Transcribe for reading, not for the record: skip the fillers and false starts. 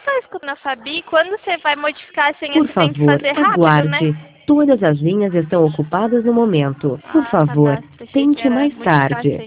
só escuta na Fabi, quando você vai modificar a senha, Por você tem que favor, fazer rápido, aguarde. né? Todas as linhas estão ocupadas no momento. Por Ah, tá, favor, tá. Achei que tente era mais modificar a tarde. senha.